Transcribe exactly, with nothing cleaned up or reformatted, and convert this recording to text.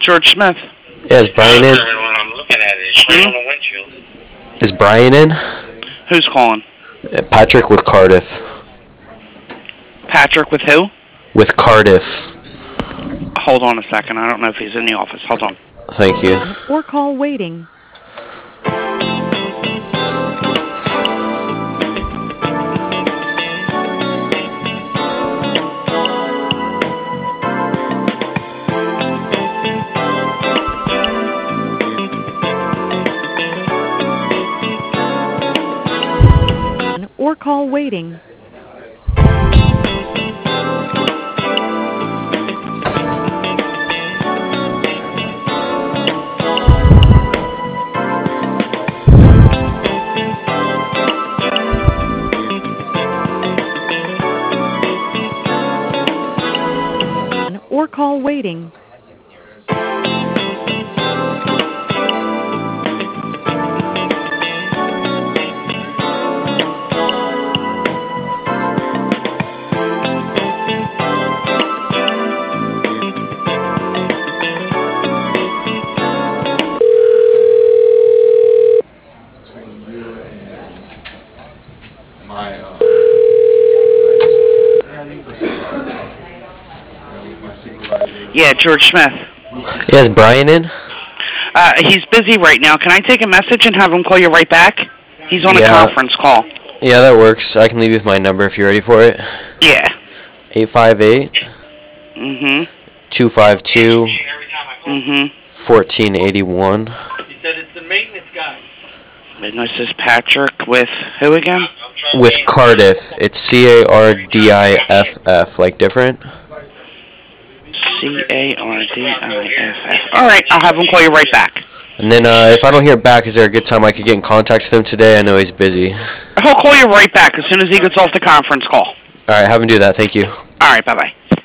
George Smith. Yeah, is Brian in? Hmm? Is Brian in? Who's calling? Uh, Patrick with Cardiff. Patrick with who? With Cardiff. Hold on a second. I don't know if he's in the office. Hold on. Thank you. Or call waiting. Or call waiting. Or call waiting. Yeah, George Smith. Yeah, is Brian in? Uh, he's busy right now. Can I take a message and have him call you right back? He's on Yeah. a conference call. Yeah, that works. I can leave you with my number if you're ready for it. Yeah. eight five eight, Mm-hmm. two five two, Mm-hmm. fourteen eighty-one. He said it's the maintenance guy. And this is Patrick with who again? With Cardiff. It's C A R D I F F, like different. C A R D I F F. All right, I'll have him call you right back. And then uh, if I don't hear back, is there a good time I could get in contact with him today? I know he's busy. He'll call you right back as soon as he gets off the conference call. All right, have him do that. Thank you. All right, bye-bye.